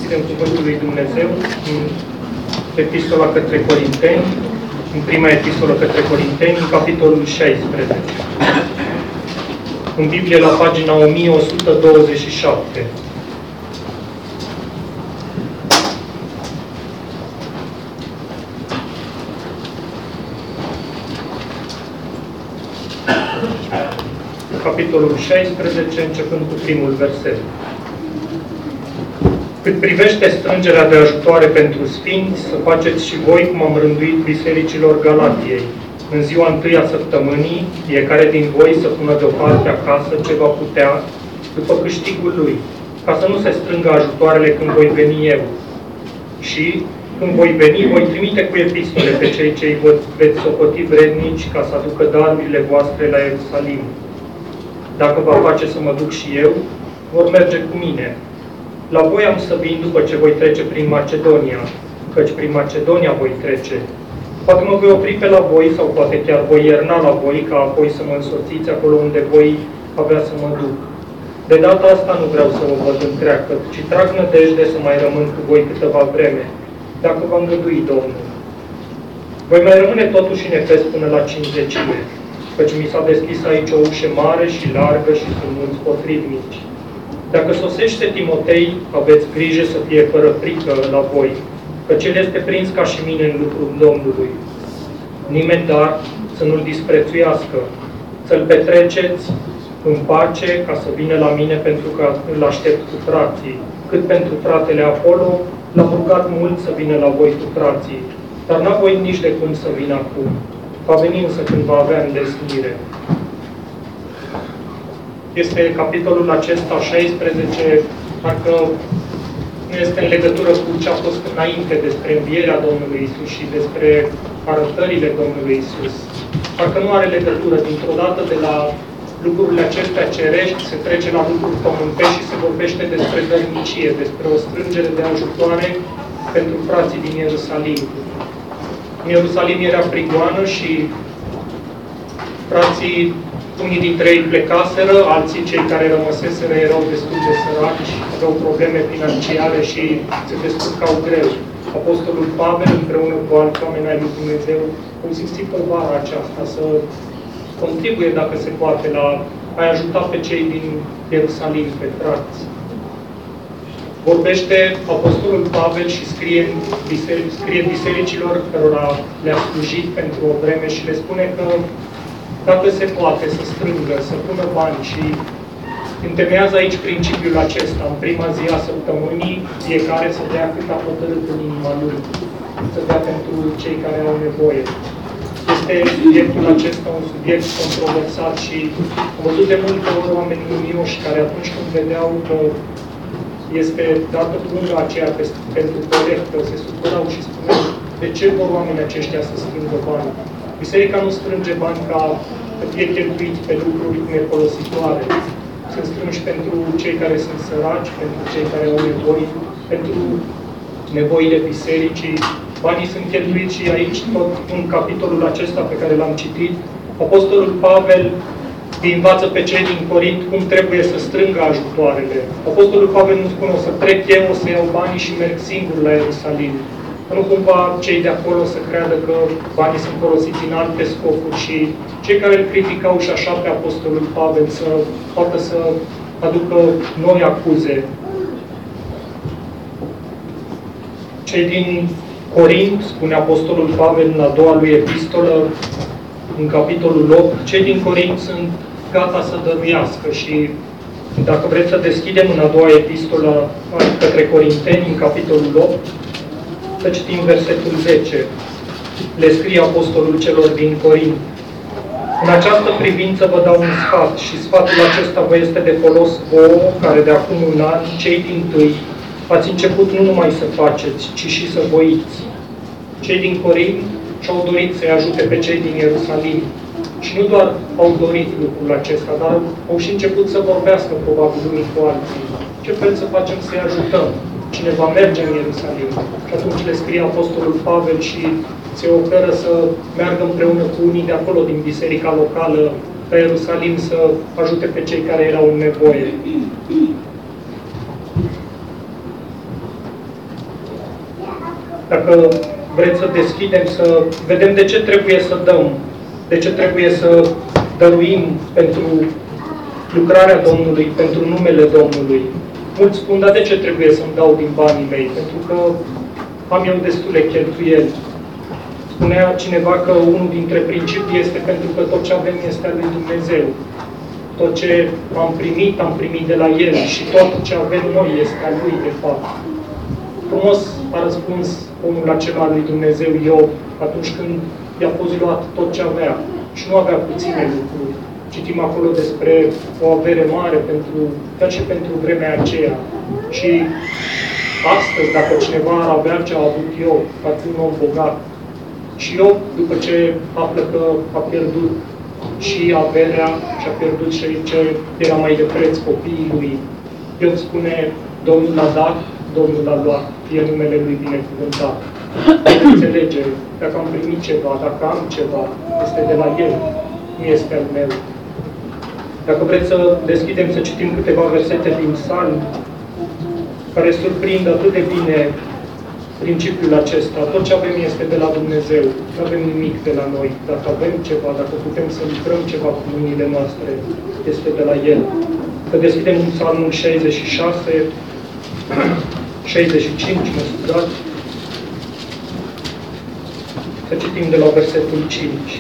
deschidem Cuvântul lui Dumnezeu în Epistola către Corinteni, în prima epistolă către Corinteni, în capitolul 16. În Biblie, la pagina 1127. Capitolul 16, începând cu primul verset. Cât privește strângerea de ajutoare pentru sfinți, să faceți și voi cum am rânduit bisericilor Galatiei. În ziua întâia săptămânii, fiecare din voi să pună deoparte acasă ce va putea, după câștigul lui, ca să nu se strângă ajutoarele când voi veni eu. Și, când voi veni, voi trimite cu epistole pe cei ce îi veți socoti vrednici ca să aducă darurile voastre la Ierusalim. Dacă va face să mă duc și eu, vor merge cu mine. La voi am să vin după ce voi trece prin Macedonia, căci prin Macedonia voi trece. Poate mă voi opri pe la voi sau poate chiar voi ierna la voi, ca apoi să mă însoțiți acolo unde voi avea să mă duc. De data asta nu vreau să vă văd întreagă, ci trag nădejde să mai rămân cu voi câteva vreme, dacă va îngădui Domnul. Voi mai rămâne totuși în Efes până la Cincizecime, căci mi s-a deschis aici o ușă mare și largă și sunt mulți potrivnici. Dacă sosește Timotei, aveți grijă să fie fără frică la voi, căci el este prins ca și mine în lucrul Domnului. Nimeni, dar, să nu-l disprețuiască, să-l petreceți în pace ca să vină la mine, pentru că îl aștept cu frații. Cât pentru fratele Apolo, l-am rugat mult să vină la voi cu frații, dar n-a voit nici de cum să vină acum. Va veni însă când va avea îndesnire. Este capitolul acesta 16, parcă nu este în legătură cu ce a fost înainte despre învierea Domnului Isus și despre arătările Domnului Isus. Parcă nu are legătură. Dintr-o dată de la lucrurile acestea cerești se trece la lucruri pământești și se vorbește despre dărnicie, despre o strângere de ajutoare pentru frații din Ierusalim. În Ierusalim era prigoană și frații, unii dintre ei plecaseră, alții, cei care rămăseseră, erau destul de săraci, aveau probleme financiare și se descurcau greu. Apostolul Pavel, împreună cu alți oameni ai lui Dumnezeu, au simțit povara aceasta să contribuie, dacă se poate, la a ajuta pe cei din Ierusalim, pe frați. Vorbește Apostolul Pavel și scrie bisericilor cărora le-a slujit pentru o vreme și le spune că dacă se poate să strângă, să pună bani și întemeiază aici principiul acesta. În prima zi a săptămânii, fiecare să dea cât a hotărât în inima lui, să dea pentru cei care au nevoie. Este subiectul acesta un subiect controversat și am văzut de multe ori oameni luminoși care atunci când vedeau că este dată punga aceea pentru corectă, se supărau și spuneau: de ce vor oamenii aceștia să strângă bani? Biserica nu strânge bani ca să fie cheltuiți pe lucruri nefolositoare. Sunt strânși pentru cei care sunt săraci, pentru cei care au nevoi, pentru nevoile bisericii. Banii sunt cheltuiți și aici, tot în capitolul acesta pe care l-am citit, Apostolul Pavel îi învață pe cei din Corint cum trebuie să strângă ajutoarele. Apostolul Pavel nu spune: o să trec eu, o să iau banii și merg singur la Ierusalim. Nu cumva cei de acolo să creadă că banii sunt folosiți în alte scopuri și cei care îl criticau și așa pe Apostolul Pavel să poată să aducă noi acuze. Cei din Corint, spune Apostolul Pavel în a doua lui epistolă, în capitolul 8, cei din Corint sunt gata să dăruiască și dacă vreți să deschidem în a doua epistolă către Corinteni, în capitolul 8, să citim versetul 10. Le scrie Apostolul celor din Corint: în această privință vă dau un sfat și sfatul acesta vă este de folos vouă, care de acum un an, cei dintâi, ați început nu numai să faceți, ci și să voiți. Cei din Corint și-au dorit să-i ajute pe cei din Ierusalim. Și nu doar au dorit lucrul acesta, dar au și început să vorbească probabil unii cu alții. Ce fel să facem să-i ajutăm? Cine va merge în Ierusalim? Și atunci le scrie Apostolul Pavel și se oferă să meargă împreună cu unii de acolo, din biserica locală, pe Ierusalim, să ajute pe cei care erau în nevoie. Dacă vreți să deschidem, să vedem de ce trebuie să dăm, de ce trebuie să dăruim pentru lucrarea Domnului, pentru numele Domnului. Mulți spun, dar de ce trebuie să-mi dau din banii mei? Pentru că am eu destule cheltuieli. Spunea cineva că unul dintre principii este pentru că tot ce avem este al lui Dumnezeu. Tot ce am primit de la El și tot ce avem noi este al Lui, de fapt. Frumos a răspuns omul acela al lui Dumnezeu, Iov, atunci când i-a fost luat tot ce avea și nu avea puține lucruri. Citim acolo despre o avere mare chiar și pentru vremea aceea. Și astăzi, dacă cineva ar avea ce a avut Iov, ar fi un om bogat. Și Iov, după ce află că a pierdut și averea și a pierdut și ce era mai de preț copiii lui, Iov spune, Domnul a dat, Domnul a luat, fie numele Lui binecuvântat. Înțelege, dacă am primit ceva, dacă am ceva, este de la El, nu este al meu. Dacă vreți să deschidem, să citim câteva versete din Psalm, care surprind atât de bine principiul acesta. Tot ce avem este de la Dumnezeu, nu avem nimic de la noi. Dacă avem ceva, dacă putem să lucrăm ceva cu mâinile noastre, este de la El. Să deschidem în Psalmul 66, 65, mă scuzați. Să citim de la versetul 5.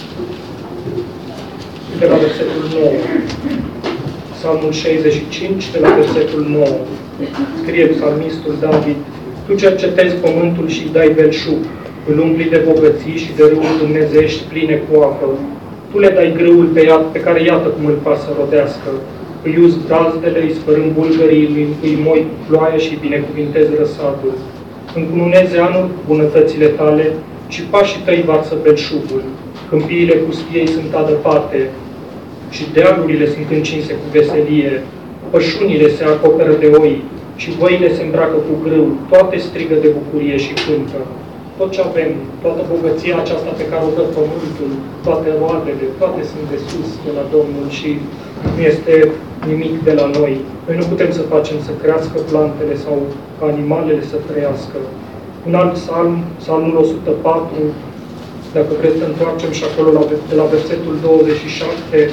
De la versetul 9. Psalmul 65, de la versetul 9. Scrie psalmistul David, Tu cercetezi pământul și îi dai belșug, îl umpli de bogății și de râuri dumnezeiești pline cu apă. Tu le dai grâul pe care iată cum îl faci să rodească. Îi uzi brazdele, îi sfărâm bulgării, îi moi cu ploaie și îi binecuvintezi răsadul. Încununeze anul cu bunătățile tale și pașii tăi varsă belșugul. Câmpiile pustiei sunt adăpate și dealurile sunt încinse cu veselie. Pășunile se acoperă de oi și văile se îmbracă cu grâu. Toate strigă de bucurie și cântă. Tot ce avem, toată bogăția aceasta pe care o dă pământul, toate roadele, toate sunt de sus, de la Domnul și nu este nimic de la noi. Noi nu putem să facem să crească plantele sau animalele să trăiască. Un alt psalm, psalmul 104, dacă vreți să întoarcem și acolo de la versetul 27,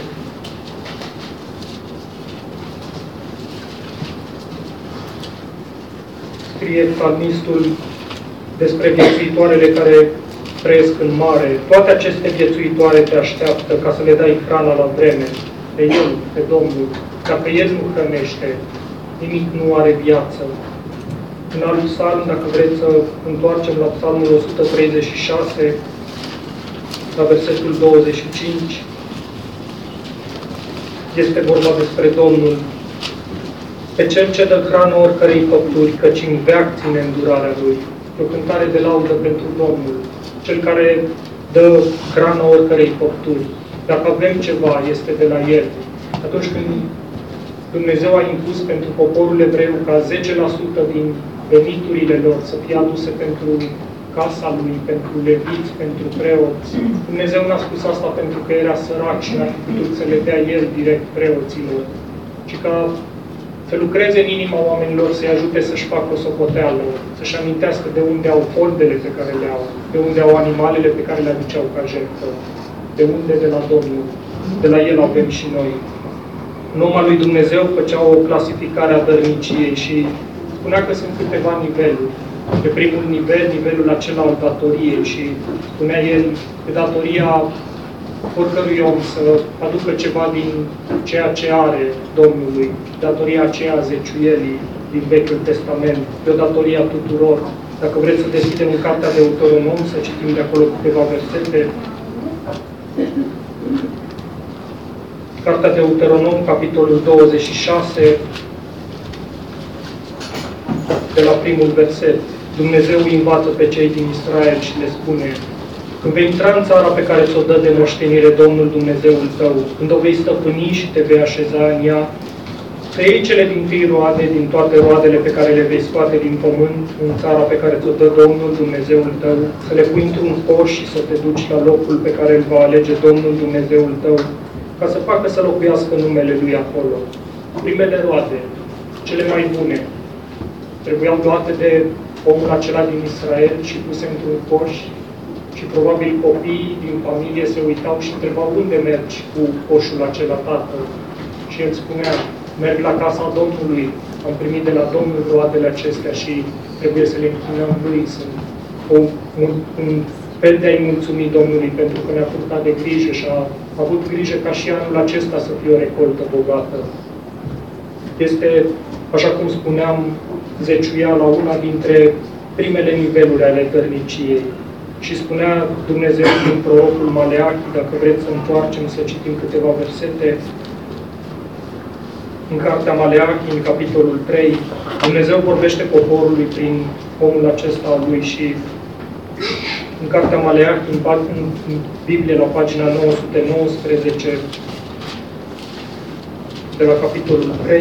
scrie psalmistul despre viețuitoarele care trăiesc în mare. Toate aceste viețuitoare te așteaptă ca să le dai hrana la vreme. Pe El, pe Domnul. Dacă El nu hrănește, nimic nu are viață. În alt psalm, dacă vreți să întoarcem la psalmul 136, la versetul 25, este vorba despre Domnul. Pe Cel ce dă hrană oricărei făpturi, căci în veac ține îndurarea Lui. E o cântare de laudă pentru Domnul, Cel care dă hrană oricărei făpturi. Dacă avem ceva, este de la El. Atunci când Dumnezeu a impus pentru poporul evreu ca 10% din veniturile lor să fie aduse pentru casa Lui, pentru leviți, pentru preoți, Dumnezeu n-a spus asta pentru că era sărac și n-a fi putut să le dea El direct preoților, ci ca să lucreze în inima oamenilor, să-i ajute să-și facă o socoteală, să-și amintească de unde au foldele pe care le au, de unde au animalele pe care le aduceau ca jertfă, de unde de la Domnul, de la El avem și noi. În om al lui Dumnezeu făcea o clasificare a dărniciei și spunea că sunt câteva niveluri. Pe primul nivel, nivelul acela al datoriei și spunea el că datoria oricărui om să aducă ceva din ceea ce are Domnului, datoria aceea a zeciuielii din Vechiul Testament, de o datorie a tuturor. Dacă vreți să deschidem în Cartea de Deuteronom, să citim de acolo câteva versete. Cartea de Deuteronom, capitolul 26, de la primul verset. Dumnezeu îi învață pe cei din Israel și le spune: când vei intra în țara pe care ți-o dă de moștenire Domnul Dumnezeul tău, când o vei stăpâni și te vei așeza în ea, să iei cele dintâi roade din toate roadele pe care le vei scoate din pământ, în țara pe care ți-o dă Domnul Dumnezeul tău, să le pui într-un coș și să te duci la locul pe care îl va alege Domnul Dumnezeul tău, ca să facă să locuiască numele Lui acolo. Primele roade, cele mai bune, trebuiau luate de omul acela din Israel și puse într-un coș și probabil copiii din familie se uitau și întrebau unde mergi cu coșul acela, tată? Și el spunea, merg la casa Domnului, am primit de la Domnul roadele acestea și trebuie să le închinăm lui. Sunt un fel de a-i mulțumi Domnului pentru că ne-a purtat de grijă și a avut grijă ca și anul acesta să fie o recoltă bogată. Este, așa cum spuneam, zeciuiala una dintre primele niveluri ale dărniciei. Și spunea Dumnezeu prin prorocul Maleachi, dacă vreți să întoarcem să citim câteva versete, în cartea Maleachi, în capitolul 3, Dumnezeu vorbește poporului prin omul acesta al lui și în cartea Maleachi, în Biblie, la pagina 919, de la capitolul 3,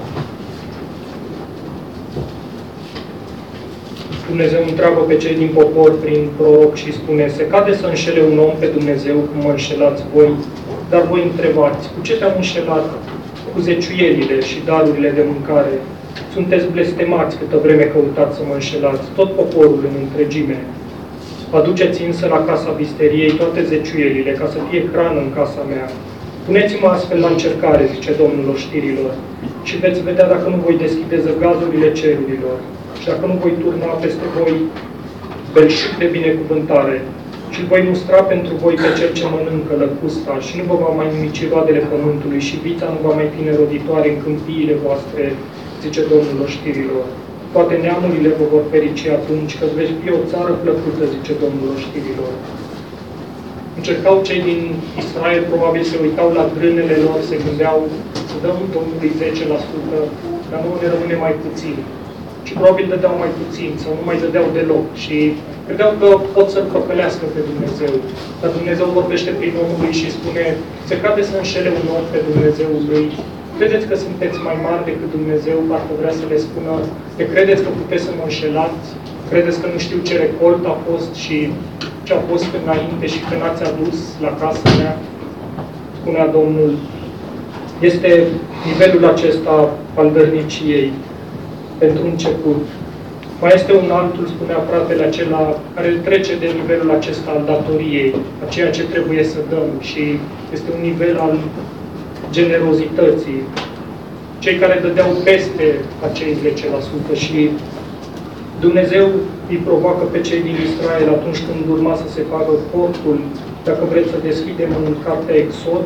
Dumnezeu întreabă pe cei din popor prin proroc și spune: se cade să înșele un om pe Dumnezeu cum mă înșelați voi, dar voi întrebați, cu ce te-am înșelat? Cu zeciuielile și darurile de mâncare. Sunteți blestemați câtă vreme căutați să mă înșelați, tot poporul în întregime. Aduceți însă la casa visteriei toate zeciuielile, ca să fie hrană în casa mea. Puneți-mă astfel la încercare, zice Domnul oștirilor, și veți vedea dacă nu voi deschide zăgazurile cerurilor și dacă nu voi turna peste voi belșug de binecuvântare și voi mustra pentru voi pe cel ce mănâncă lăcusta și nu vă va mai nimici roadele pământului și vița nu va mai fi neroditoare în câmpiile voastre, zice Domnul oștirilor. Toate neamurile vă vor ferici atunci, că veți fi o țară plăcută, zice Domnul oștirilor. Încercau cei din Israel, probabil se uitau la grânele lor, se gândeau să dăm Domnului 10%, dar nu ne rămâne mai puțin. Și probabil dădeau mai puțin sau nu mai dădeau deloc și credeau că pot să-L păcălească pe Dumnezeu. Dar Dumnezeu vorbește prin omul lui și spune: se cade să înșele un om pe Dumnezeul lui. Credeți că sunteți mai mari decât Dumnezeu, parcă vrea să le spună: de credeți că puteți să mă înșelați? Credeți că nu știu ce recolt a fost și ce a fost înainte și că n-ați adus la casa mea? Spunea Domnul. Este nivelul acesta al dărniciei. Pentru început. Mai este un altul, spunea fratele acela, care trece de nivelul acesta al datoriei, a ceea ce trebuie să dăm și este un nivel al generozității. Cei care dădeau peste acei 10% și Dumnezeu îi provoacă pe cei din Israel atunci când urma să se facă portul. Dacă vreți să deschidem în cartea Exod,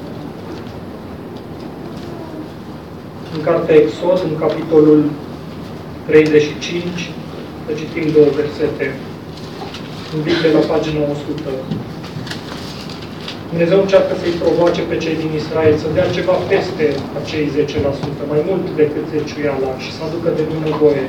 în capitolul 35, să citim două versete. În Biblie, la pagina 100. Dumnezeu încearcă să-i provoace pe cei din Israel să dea ceva peste acei 10%, mai mult decât zeciuiala, și să aducă de bunăvoie.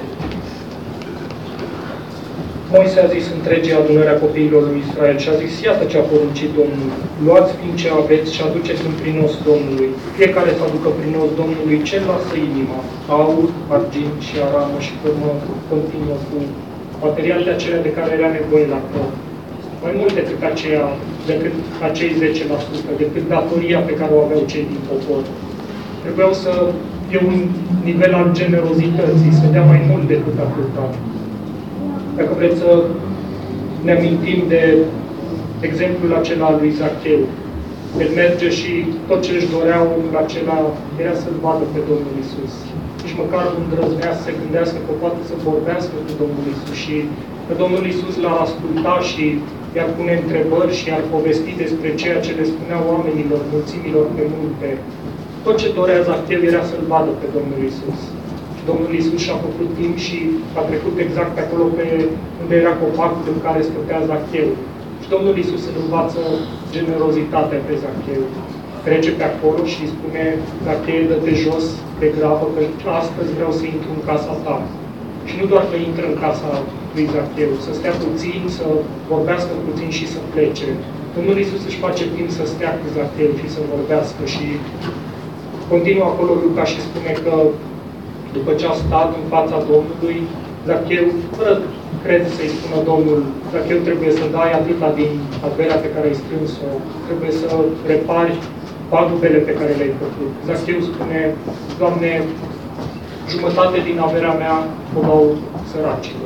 Moise a zis întregii adunări a copiilor lui Israel și a zis: iată ce a poruncit Domnul. Luați din ce aveți și aduceți în prinos Domnului. Fiecare să aducă prinos Domnului ce lasă inima, aur, argint și aramă, și formă continuă cu materialele acelea de care era nevoie la port. Mai mult decât acei 10%, decât datoria pe care o aveau cei din popor. Trebuiau să fie un nivel al generozității, să dea mai mult decât atâta. Dacă vreți să ne amintim de exemplul acela al lui Zacheu. El merge și tot ce își dorea omul acela era să-L vadă pe Domnul Iisus. Nici măcar nu îndrăznea să se gândească că poate să vorbească cu Domnul Iisus și că Domnul Iisus l-a ascultat și i-ar pune întrebări și i-ar povesti despre ceea ce le spunea oamenilor, mulțimilor pe munte. Tot ce dorea Zacheu era să-L vadă pe Domnul Iisus. Domnul Iisus și-a făcut timp și a trecut exact pe acolo unde era copacul în care stătea Zacheu. Și Domnul Iisus îl învață generozitatea pe Zacheu. Trece pe acolo și îi spune: Zacheu, dă-te jos de grabă, că astăzi vreau să intru în casa ta. Și nu doar că intră în casa lui Zacheu, să stea puțin, să vorbească puțin și să plece. Domnul Iisus își face timp să stea cu Zacheu și să vorbească și continuă acolo Luca și spune că după ce a stat în fața Domnului, Zacheu, fără cred să-i spună Domnul: Zacheu, trebuie să dai atâta din averea pe care ai strâns-o, trebuie să repari pagubele pe care le-ai făcut. Zacheu spune: Doamne, jumătate din averea mea o dau săracilor.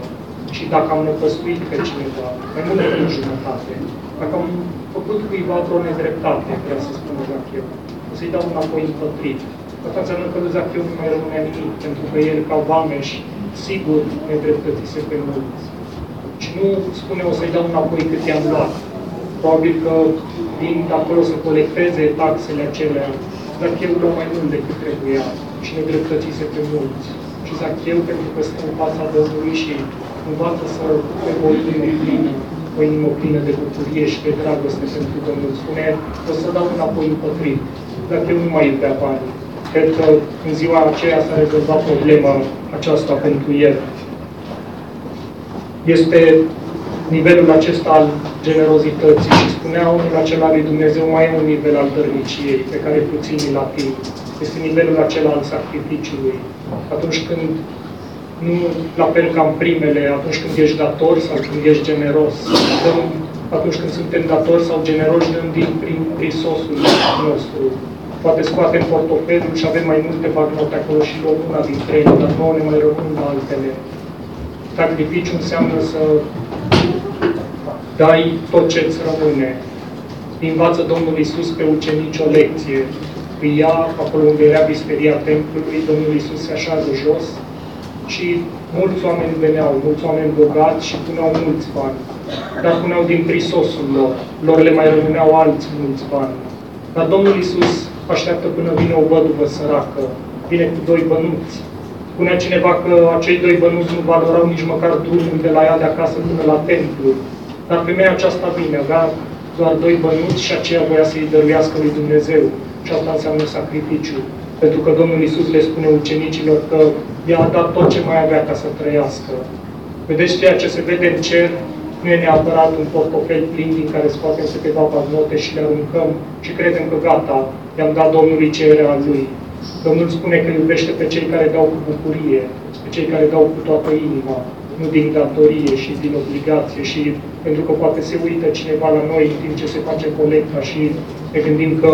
și dacă am năpăstuit pe cineva, mai mult decât jumătate, dacă am făcut cuiva vreo nedreptate, vrea să spună Zacheu, o să-i dau înapoi împătrit. Asta înseamnă că lui Zacheu nu mai rămâne nimic, pentru că el, ca vameș, sigur nedreptățise pe mulți. Și nu spune o să-i dau înapoi cât i-am luat. Probabil că vin de acolo să colecteze taxele acelea. Zacheu lua mai mult decât trebuia și nedreptățise pe mulți. Și Zacheu, pentru că stă în fața Domnului și învață să aibă o inimă plină de bucurie și de dragoste pentru Domnul, spune, o să dau înapoi împătrit. Zacheu nu mai iubea banii. Cred că în ziua aceea s-a rezolvat problema aceasta pentru el. Este nivelul acesta al generozității și spunea omul acela lui Dumnezeu, mai e un nivel al dărniciei pe care puțini îl ating. Este nivelul acela al sacrificiului. Atunci când, nu la fel ca în primele, atunci când ești dator sau când ești generos, dăm, atunci când suntem datori sau generoși, dăm din prisosul nostru. Poate scoatem portofelul și avem mai multe bagnote acolo și luăm una dintre ele, dar nouă ne mai rămân altele. Sacrificiu înseamnă să dai tot ce îți rămâne. Învață Domnul Iisus pe ucenici o lecție. Îi ia, acolo unde era visteria templului, Domnul Iisus se așează jos și mulți oameni veneau, mulți oameni bogați și puneau mulți bani. Dar puneau din prisosul lor. Lor le mai rămâneau alți mulți bani. Dar Domnul Iisus așteaptă până vine o văduvă săracă. Vine cu 2 bănuți. Spunea cineva că acei 2 bănuți nu valorau nici măcar drumul de la ea de acasă până la templu. Dar femeia aceasta vine, avea doar 2 bănuți și aceea voia să-i dăruiască lui Dumnezeu. Și asta înseamnă sacrificiu. Pentru că Domnul Iisus le spune ucenicilor că i-a dat tot ce mai avea ca să trăiască. Vedeți, ceea ce se vede în cer nu e neapărat un portofel plin din care scoatem câteva bagnote și le aruncăm și credem că gata, i-am dat Domnului ce era al lui. Domnul spune că iubește pe cei care dau cu bucurie, pe cei care dau cu toată inima, nu din datorie și din obligație și pentru că poate se uită cineva la noi în timp ce se face colecta și ne gândim că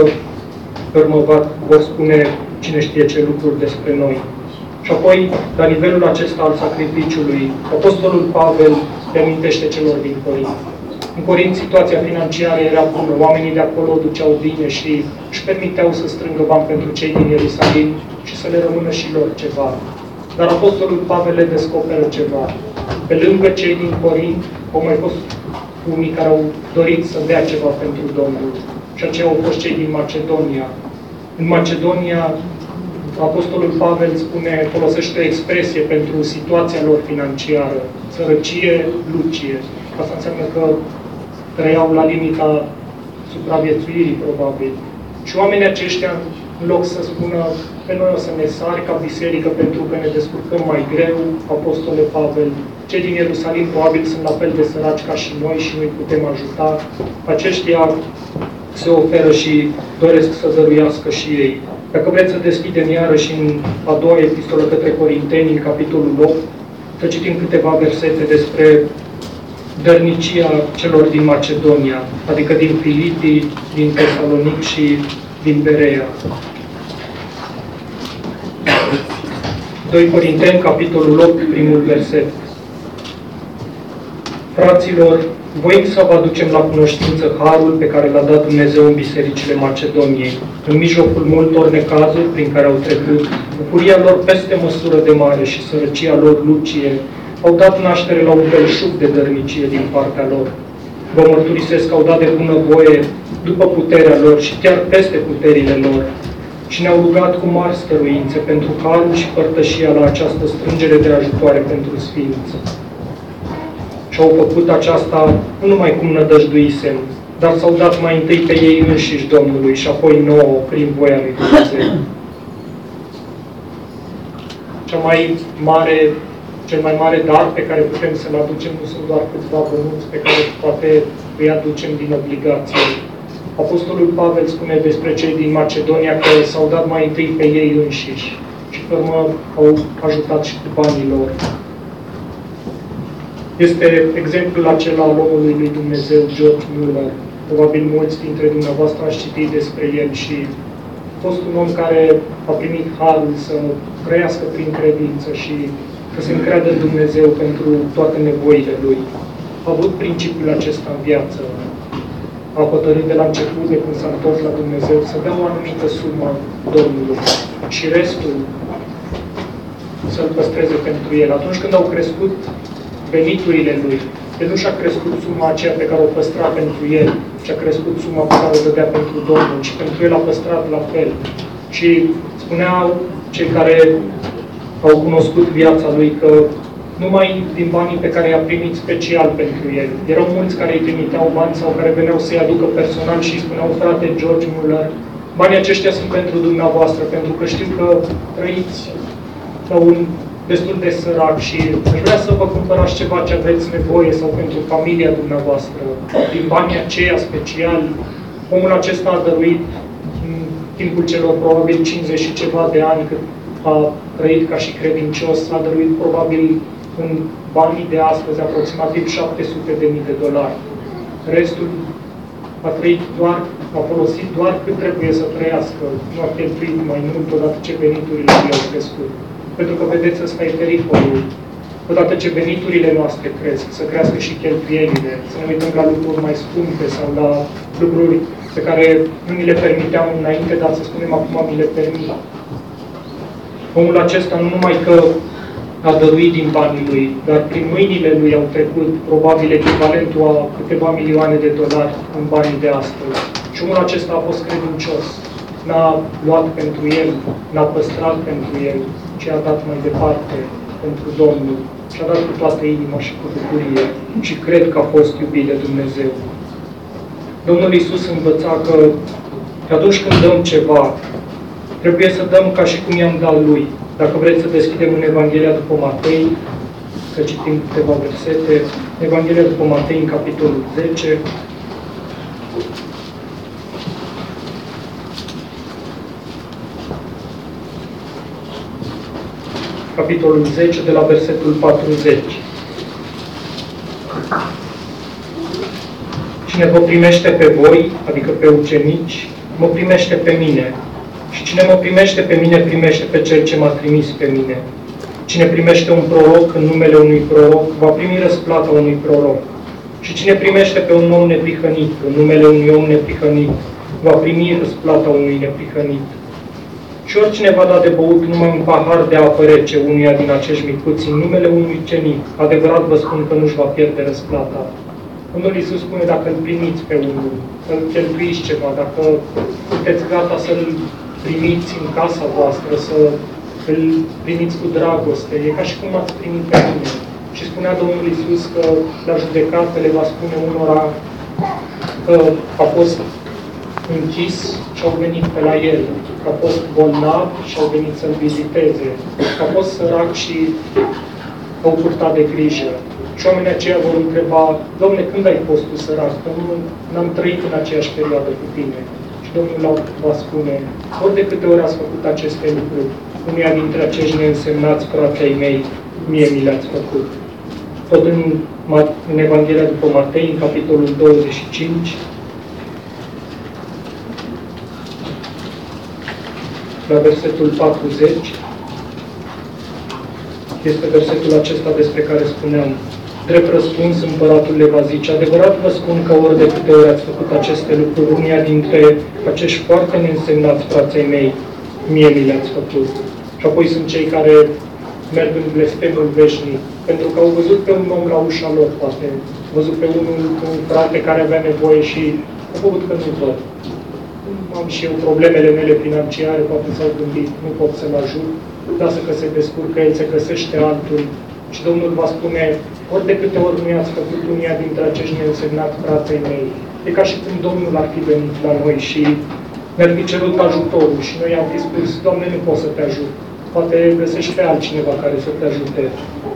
pe urmă vor spune cine știe ce lucruri despre noi. Și apoi, la nivelul acesta al sacrificiului, Apostolul Pavel le amintește celor din Corint. În Corint situația financiară era bună, oamenii de acolo duceau bine și își permiteau să strângă bani pentru cei din Ierusalim și să le rămână și lor ceva. Dar Apostolul Pavel le descoperă ceva. Pe lângă cei din Corint, au mai fost unii care au dorit să dea ceva pentru Domnul. Și aceia au fost cei din Macedonia. În Macedonia, Apostolul Pavel spune, folosește o expresie pentru situația lor financiară. Sărăcie, lucie. Asta înseamnă că trăiau la limita supraviețuirii, probabil. Și oamenii aceștia, în loc să spună, pe noi o să ne sari ca biserică pentru că ne descurcăm mai greu, Apostole Pavel, cei din Ierusalim probabil sunt la fel de săraci ca și noi și noi putem ajuta. Aceștia se oferă și doresc să dăruiască și ei. Dacă vreți să deschidem iarăși în a doua epistolă către Corinteni, în capitolul 8, să citim câteva versete despre dărnicia celor din Macedonia, adică din Filipii, din Tesalonic și din Berea. 2 Corinteni, capitolul 8, primul verset. Fraților, voim să vă aducem la cunoștință harul pe care l-a dat Dumnezeu în bisericile Macedoniei. În mijlocul multor necazuri prin care au trecut, bucuria lor peste măsură de mare și sărăcia lor lucie, au dat naștere la un belșug de dărnicie din partea lor. Vă mărturisesc că au dat de bunăvoie după puterea lor și chiar peste puterile lor și ne-au rugat cu mari stăruințe pentru harul și părtășia la această strângere de ajutoare pentru sfinți. Și au făcut aceasta nu numai cum nădăjduisem, dar s-au dat mai întâi pe ei înșiși Domnului și apoi nouă prin voia lui Dumnezeu. Cel mai mare dar pe care putem să-l aducem nu sunt doar câțiva bănuți pe care poate îi aducem din obligație. Apostolul Pavel spune despre cei din Macedonia că s-au dat mai întâi pe ei înșiși și pe urmă au ajutat și cu banii lor. Este exemplul acela al omului lui Dumnezeu, George Muller. Probabil mulți dintre dumneavoastră ați citit despre el și a fost un om care a primit harul să trăiască prin credință și să se încreadă în Dumnezeu pentru toate nevoile lui. A avut principiul acesta în viață. A hotărât de la început, de când s-a întors la Dumnezeu, să dea o anumită sumă Domnului și restul să-l păstreze pentru el. Atunci când au crescut veniturile lui, el nu și-a crescut suma aceea pe care o păstra pentru el, și-a crescut suma pe care o dădea pentru Domnul și pentru el a păstrat la fel. Și spuneau cei care au cunoscut viața lui că numai din banii pe care i-a primit special pentru el. Erau mulți care îi trimiteau bani sau care veneau să-i aducă personal și îi spuneau: frate George Muller, banii aceștia sunt pentru dumneavoastră, pentru că știu că trăiți la un destul de sărac și aș vrea să vă cumpărați ceva ce aveți nevoie sau pentru familia dumneavoastră. Din banii aceia special, omul acesta a dăruit în timpul celor probabil 50 și ceva de ani cât a trăit ca și credincios, a dăruit probabil în banii de astăzi aproximativ $700.000. Restul a trăit doar, a folosit doar cât trebuie să trăiască, nu a cheltuit mai mult odată ce veniturile au crescut. Pentru că, vedeți, ăsta e pericolul. Odată ce veniturile noastre cresc, să crească și cheltuielile, să ne uităm la lucruri mai scumpe sau la lucruri pe care nu ni le permiteam înainte, dar să spunem acum mi le permit. Omul acesta nu numai că a dăruit din banii lui, dar prin mâinile lui au trecut probabil echivalentul a câteva milioane de dolari în banii de astăzi. Și omul acesta a fost credincios. N-a luat pentru el, n-a păstrat pentru el, ci a dat mai departe pentru Domnul. Și a dat cu toată inima și cu bucurie. Și cred că a fost iubit de Dumnezeu. Domnul Iisus învăța că atunci când dăm ceva, trebuie să dăm ca și cum i-am dat lui. Dacă vreți să deschidem în Evanghelia după Matei, să citim câteva versete, Evanghelia după Matei, în capitolul 10, capitolul 10, de la versetul 40. Cine vă primește pe voi, adică pe ucenici, mă primește pe mine. Și cine mă primește pe mine, primește pe Cel ce m-a trimis pe mine. Cine primește un proroc în numele unui proroc, va primi răsplata unui proroc. Și cine primește pe un om neprihănit în numele unui om neprihănit, va primi răsplata unui neprihănit. Și oricine va da de băut numai un pahar de apă rece unuia din acești micuți în numele unui ucenic, adevărat vă spun că nu-și va pierde răsplata. Domnul Iisus spune: dacă îl primiți pe unul, să-l cheltuiți ceva, dacă sunteți gata să-l primiți în casa voastră, să îl primiți cu dragoste, e ca și cum ați primit pe mine. Și spunea Domnul Iisus că la judecată le va spune unora că a fost închis și au venit pe la el, că a fost bolnav și au venit să-l viziteze, că a fost sărac și au purtat de grijă. Și oamenii aceia vor întreba: Doamne, când ai fost tu sărac? Că nu n-am trăit în aceeași perioadă cu tine. Și Domnul va spune: ori de câte ori ați făcut aceste lucruri, unuia dintre acești neînsemnați frații mei, mie mi le-ați făcut. Tot în Evanghelia după Matei, în capitolul 25, la versetul 40, este versetul acesta despre care spuneam: drept răspuns, împăratul le va zice: adevărat vă spun că ori de câte ori ați făcut aceste lucruri, unia dintre acești foarte neînsemnați frații mei, mie mi le-ați făcut. Și apoi sunt cei care merg în blestemul veșnic, pentru că au văzut pe un om la ușa lor, poate, au văzut pe un frate care avea nevoie și au făcut că nu văd. Am și eu problemele mele financiare, poate s-au gândit, nu pot să-l ajut, lasă că se descurcă, el se găsește altul. Și Domnul va spune: ori de câte ori nu i-ați făcut unia dintre acești neînsemnați frații mei. E ca și cum Domnul ar fi venit la noi și ne-ar fi cerut ajutorul și noi am fi spus: Doamne, nu pot să te ajut. Poate găsești pe altcineva care să te ajute.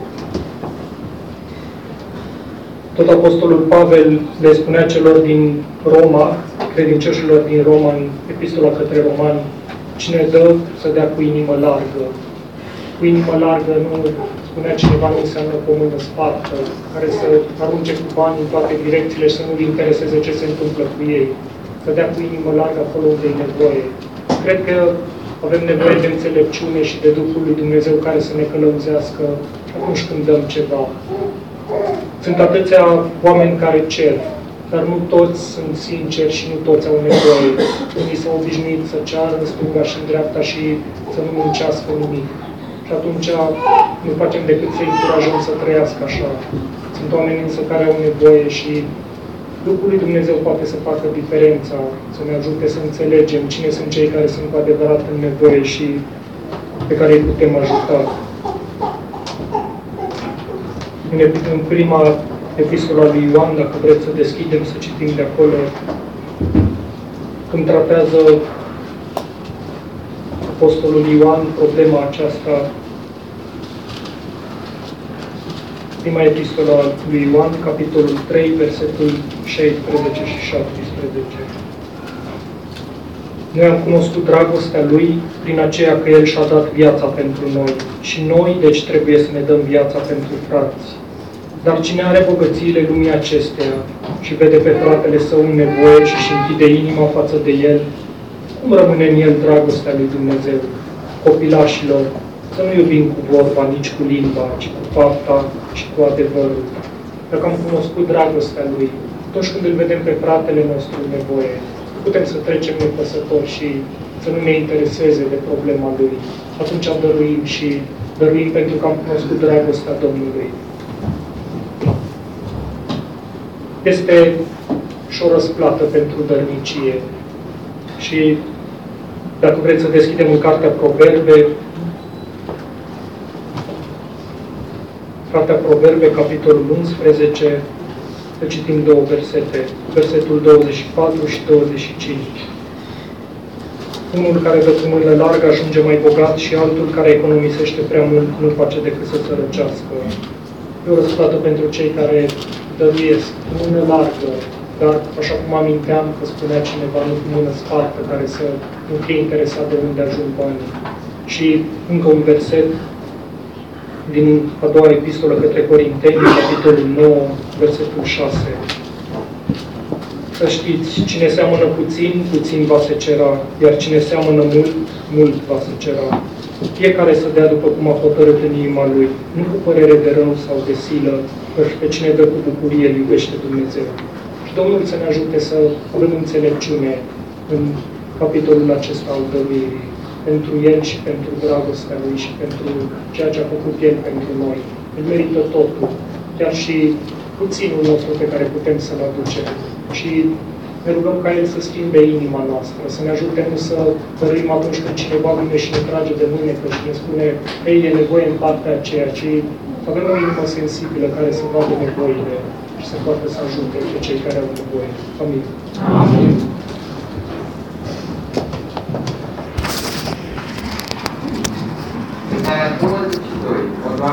Tot Apostolul Pavel le spunea celor din Roma, credincioșilor din Roma, în Epistola către Romani: cine dă, să dea cu inimă largă. Cu inimă largă, nu spunea cineva, nu înseamnă cu o mână spartă, care să arunce cu bani în toate direcțiile și să nu-l intereseze ce se întâmplă cu ei. Să dea cu inimă largă acolo unde e nevoie. Cred că avem nevoie de înțelepciune și de Duhul lui Dumnezeu care să ne călăuzească atunci când dăm ceva. Sunt atâția oameni care cer, dar nu toți sunt sinceri și nu toți au nevoie. Unii s-au obișnuit să ceară în stânga și în dreapta și să nu muncească nimic. Și atunci nu facem decât să-i încurajăm să trăiască așa. Sunt oameni însă care au nevoie și Duhul lui Dumnezeu poate să facă diferența, să ne ajute să înțelegem cine sunt cei care sunt cu adevărat în nevoie și pe care îi putem ajuta. În prima epistola lui Ioan, dacă vreți să deschidem, să citim de acolo, când tratează Apostolul Ioan problema aceasta, prima epistola lui Ioan, capitolul 3, versetul 16 și 17. Noi am cunoscut dragostea Lui prin aceea că El și-a dat viața pentru noi. Și noi, deci, trebuie să ne dăm viața pentru frați. Dar cine are bogățiile lumii acesteia și vede pe fratele său în nevoie și își închide inima față de el, cum rămâne în el dragostea lui Dumnezeu? Copilașilor, să nu iubim cu vorba, nici cu limba, ci cu fapta și cu adevărul. Dacă am cunoscut dragostea Lui, atunci când îl vedem pe fratele nostru în nevoie, putem să trecem nepăsători și să nu ne intereseze de problema Lui. Atunci dăruim și dăruim pentru că am cunoscut dragostea Domnului. Este și o răsplată pentru dărnicie. Și dacă vreți să deschidem în Cartea Proverbe, Cartea Proverbe, capitolul 11, să citim două versete, versetul 24 și 25. Unul care dă cu mână largă ajunge mai bogat și altul care economisește prea mult nu face decât să sărăcească. E o răsplată pentru cei care dăruiesc cu mână largă, dar, așa cum aminteam că spunea cineva, nu cu mână spartă, care să nu fie interesat de unde ajung banii. Și încă un verset din a doua epistolă către Corinteni, capitolul 9, versetul 6. Să știți, cine seamănă puțin, puțin va se cera, iar cine seamănă mult, mult va se cera. Fiecare să dea după cum a hotărât în inima lui, nu cu părere de rău sau de silă, căci pe cine dă cu bucurie îl iubește Dumnezeu. Și Domnul să ne ajute să avem înțelepciune în capitolul acesta al dăruirii, pentru El și pentru dragostea Lui și pentru ceea ce a făcut El pentru noi. Îl merită totul, chiar și puținul nostru pe care putem să-l aducem. Și ne rugăm ca El să schimbe inima noastră, să ne ajute nu să dăruim atunci când cineva vine și ne trage de mânecă și ne spune ei, e nevoie în partea aceea, ci avem o inimă sensibilă care să vadă nevoile și să poată să ajute pe cei care au nevoie. Amin. Amin. Bun